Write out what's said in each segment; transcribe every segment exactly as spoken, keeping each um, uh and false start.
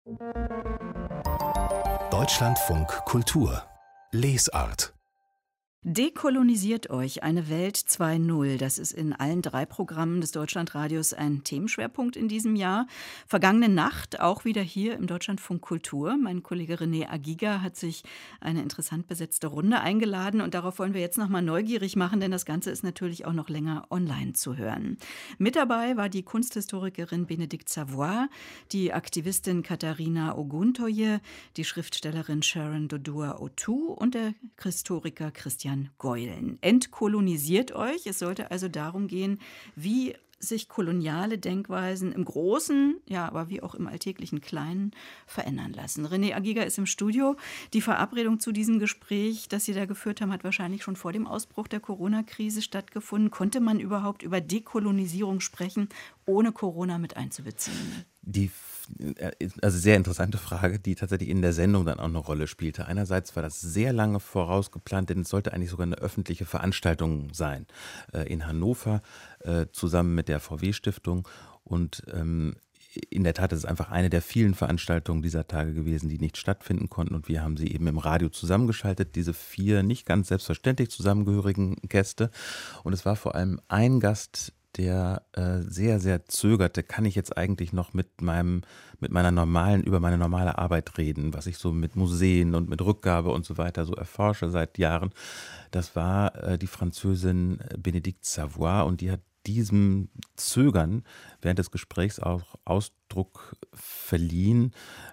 Deutschlandfunk Kultur Lesart. Dekolonisiert euch, eine Welt zwei Punkt null. Das ist in allen drei Programmen des Deutschlandradios ein Themenschwerpunkt in diesem Jahr. Vergangene Nacht auch wieder hier im Deutschlandfunk Kultur. Mein Kollege René Agiga hat sich eine interessant besetzte Runde eingeladen und darauf wollen wir jetzt nochmal neugierig machen, denn das Ganze ist natürlich auch noch länger online zu hören. Mit dabei war die Kunsthistorikerin Bénédicte Savoy, die Aktivistin Katharina Oguntoye, die Schriftstellerin Sharon Dodua-Otoo und der Historiker Christian Geulen. Entkolonisiert euch. Es sollte also darum gehen, wie sich koloniale Denkweisen im Großen, ja, aber wie auch im alltäglichen Kleinen verändern lassen. René Agiga ist im Studio. Die Verabredung zu diesem Gespräch, das Sie da geführt haben, hat wahrscheinlich schon vor dem Ausbruch der Corona-Krise stattgefunden. Konnte man überhaupt über Dekolonisierung sprechen, ohne Corona mit einzubeziehen? Die also sehr interessante Frage, die tatsächlich in der Sendung dann auch eine Rolle spielte. Einerseits war das sehr lange vorausgeplant, denn es sollte eigentlich sogar eine öffentliche Veranstaltung sein äh, in Hannover, äh, zusammen mit der V W-Stiftung. Und ähm, in der Tat ist es einfach eine der vielen Veranstaltungen dieser Tage gewesen, die nicht stattfinden konnten. Und wir haben sie eben im Radio zusammengeschaltet, diese vier nicht ganz selbstverständlich zusammengehörigen Gäste. Und es war vor allem ein Gast, der äh, sehr, sehr zögerte, kann ich jetzt eigentlich noch mit meinem, mit meiner normalen, über meine normale Arbeit reden, was ich so mit Museen und mit Rückgabe und so weiter so erforsche seit Jahren. Das war äh, die Französin Bénédicte Savoy und die hat diesem Zögern während des Gesprächs auch Ausdruck verliehen.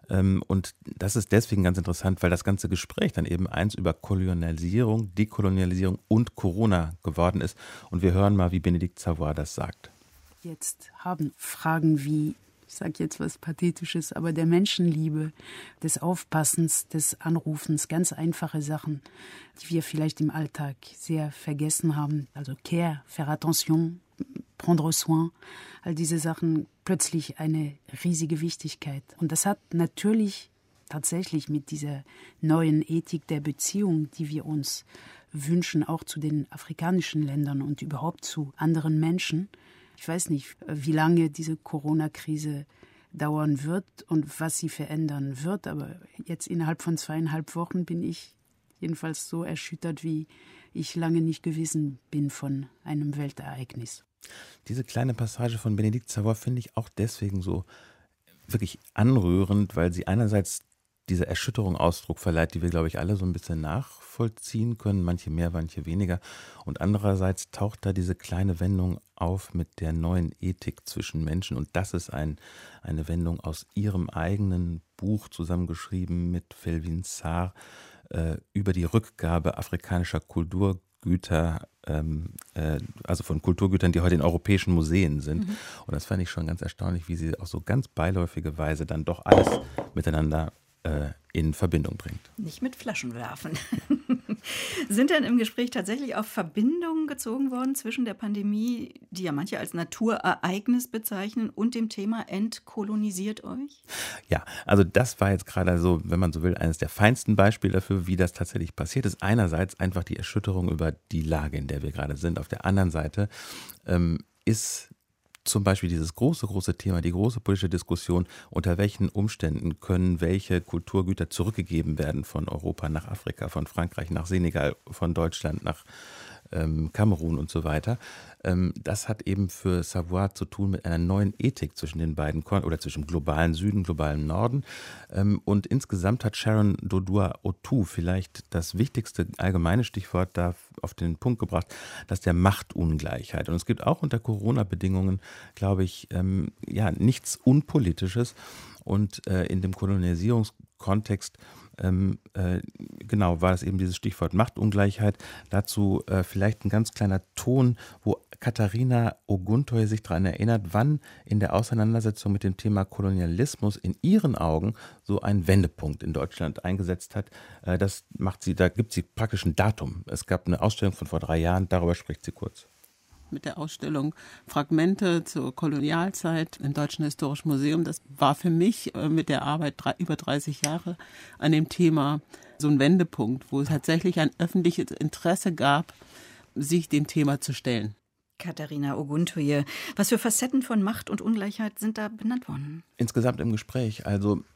Und das ist deswegen ganz interessant, weil das ganze Gespräch dann eben eins über Kolonialisierung, Dekolonialisierung und Corona geworden ist. Und wir hören mal, wie Bénédicte Savoy das sagt. Jetzt haben Fragen wie, ich sage jetzt was Pathetisches, aber der Menschenliebe, des Aufpassens, des Anrufens, ganz einfache Sachen, die wir vielleicht im Alltag sehr vergessen haben. Also Care, faire attention, prendre soin, all diese Sachen plötzlich eine riesige Wichtigkeit. Und das hat natürlich tatsächlich mit dieser neuen Ethik der Beziehung, die wir uns wünschen, auch zu den afrikanischen Ländern und überhaupt zu anderen Menschen. Ich weiß nicht, wie lange diese Corona-Krise dauern wird und was sie verändern wird, aber jetzt innerhalb von zweieinhalb Wochen bin ich jedenfalls so erschüttert, wie ich lange nicht gewesen bin von einem Weltereignis. Diese kleine Passage von Bénédicte Savoy finde ich auch deswegen so wirklich anrührend, weil sie einerseits dieser Erschütterung Ausdruck verleiht, die wir, glaube ich, alle so ein bisschen nachvollziehen können, manche mehr, manche weniger. Und andererseits taucht da diese kleine Wendung auf mit der neuen Ethik zwischen Menschen. Und das ist ein, eine Wendung aus ihrem eigenen Buch, zusammengeschrieben mit Felwine Sarr, äh, über die Rückgabe afrikanischer Kulturgüter, ähm, äh, also von Kulturgütern, die heute in europäischen Museen sind. Mhm. Und das fand ich schon ganz erstaunlich, wie sie auf so ganz beiläufige Weise dann doch alles miteinander in Verbindung bringt. Nicht mit Flaschen werfen. Sind denn im Gespräch tatsächlich auch Verbindungen gezogen worden zwischen der Pandemie, die ja manche als Naturereignis bezeichnen, und dem Thema Entkolonisiert euch? Ja, also das war jetzt gerade so, wenn man so will, eines der feinsten Beispiele dafür, wie das tatsächlich passiert ist. Einerseits einfach die Erschütterung über die Lage, in der wir gerade sind. Auf der anderen Seite ähm, ist zum Beispiel dieses große, große Thema, die große politische Diskussion, unter welchen Umständen können welche Kulturgüter zurückgegeben werden von Europa nach Afrika, von Frankreich nach Senegal, von Deutschland nach ähm, Kamerun und so weiter. Ähm, das hat eben für Savoy zu tun mit einer neuen Ethik zwischen den beiden, Kon- oder zwischen globalen Süden, globalen Norden. Ähm, und insgesamt hat Sharon Dodua-Otoo vielleicht das wichtigste allgemeine Stichwort da auf den Punkt gebracht, das der Machtungleichheit. Und es gibt auch unter Corona-Bedingungen, glaube ich, ähm, ja, nichts Unpolitisches. Und äh, in dem Kolonialisierungskontext Ähm, äh, genau, war es eben dieses Stichwort Machtungleichheit. Dazu äh, vielleicht ein ganz kleiner Ton, wo Katharina Oguntoye sich daran erinnert, wann in der Auseinandersetzung mit dem Thema Kolonialismus in ihren Augen so ein Wendepunkt in Deutschland eingesetzt hat. Äh, das macht sie, da gibt sie praktisch ein Datum. Es gab eine Ausstellung von vor drei Jahren, darüber spricht sie kurz. Mit der Ausstellung Fragmente zur Kolonialzeit im Deutschen Historischen Museum. Das war für mich mit der Arbeit drei, über dreißig Jahre an dem Thema so ein Wendepunkt, wo es tatsächlich ein öffentliches Interesse gab, sich dem Thema zu stellen. Katharina Oguntoye, was für Facetten von Macht und Ungleichheit sind da benannt worden? Insgesamt im Gespräch, also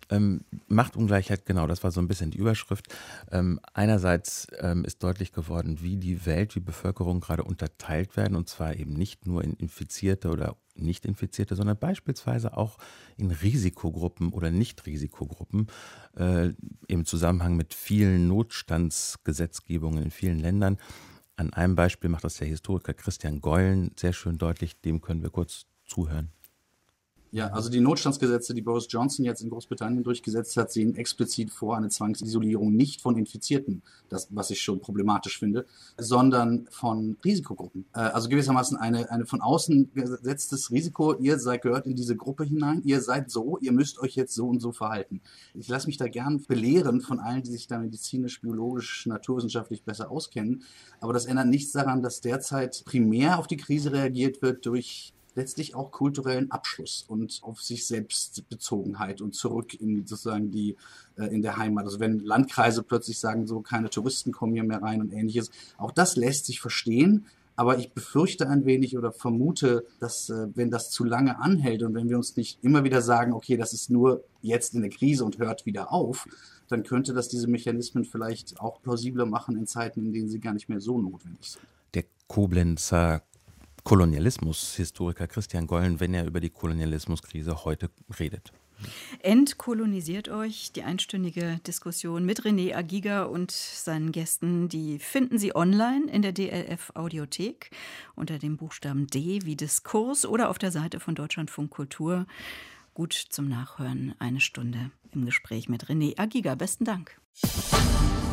Ähm, Machtungleichheit, genau, das war so ein bisschen die Überschrift. Ähm, einerseits ähm, ist deutlich geworden, wie die Welt, wie Bevölkerung gerade unterteilt werden, und zwar eben nicht nur in Infizierte oder Nicht-Infizierte, sondern beispielsweise auch in Risikogruppen oder Nicht-Risikogruppen, äh, im Zusammenhang mit vielen Notstandsgesetzgebungen in vielen Ländern. An einem Beispiel macht das der Historiker Christian Geulen sehr schön deutlich, dem können wir kurz zuhören. Ja, also die Notstandsgesetze, die Boris Johnson jetzt in Großbritannien durchgesetzt hat, sehen explizit vor eine Zwangsisolierung nicht von Infizierten, das, was ich schon problematisch finde, sondern von Risikogruppen. Äh, also gewissermaßen eine, eine von außen gesetztes Risiko, ihr seid, gehört in diese Gruppe hinein, ihr seid so, ihr müsst euch jetzt so und so verhalten. Ich lasse mich da gern belehren von allen, die sich da medizinisch, biologisch, naturwissenschaftlich besser auskennen, aber das ändert nichts daran, dass derzeit primär auf die Krise reagiert wird durch letztlich auch kulturellen Abschluss und auf sich selbst Bezogenheit und zurück in sozusagen die äh, in der Heimat. Also wenn Landkreise plötzlich sagen, so keine Touristen kommen hier mehr rein und ähnliches, auch das lässt sich verstehen. Aber ich befürchte ein wenig oder vermute, dass äh, wenn das zu lange anhält und wenn wir uns nicht immer wieder sagen, okay, das ist nur jetzt in der Krise und hört wieder auf, dann könnte das diese Mechanismen vielleicht auch plausibler machen in Zeiten, in denen sie gar nicht mehr so notwendig sind. Der Koblenzer Kolonialismus-Historiker Christian Geulen, wenn er über die Kolonialismuskrise heute redet. Entkolonisiert euch, die einstündige Diskussion mit René Agiga und seinen Gästen, die finden Sie online in der D L F-Audiothek unter dem Buchstaben D wie Diskurs oder auf der Seite von Deutschlandfunk Kultur. Gut zum Nachhören, eine Stunde im Gespräch mit René Agiga. Besten Dank.